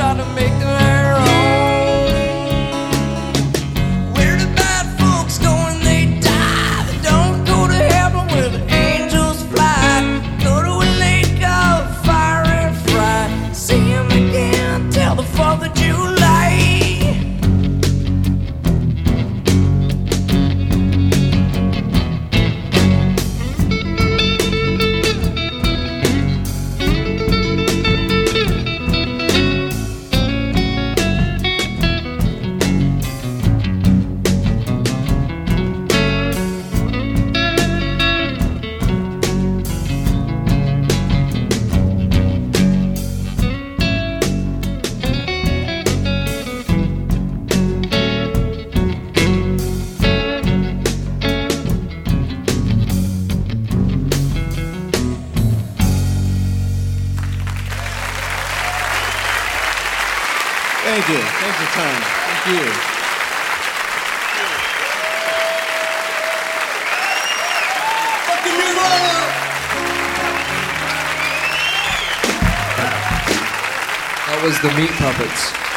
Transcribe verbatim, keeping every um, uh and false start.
try to make their own. Where the bad folks go when they die? They don't go to heaven where the angels fly. Go to a lake of fire and fry. See him again till the fourth of July. Thank you. Thank you, Tony. Thank you. Fucking Nirvana! That was the Meat Puppets.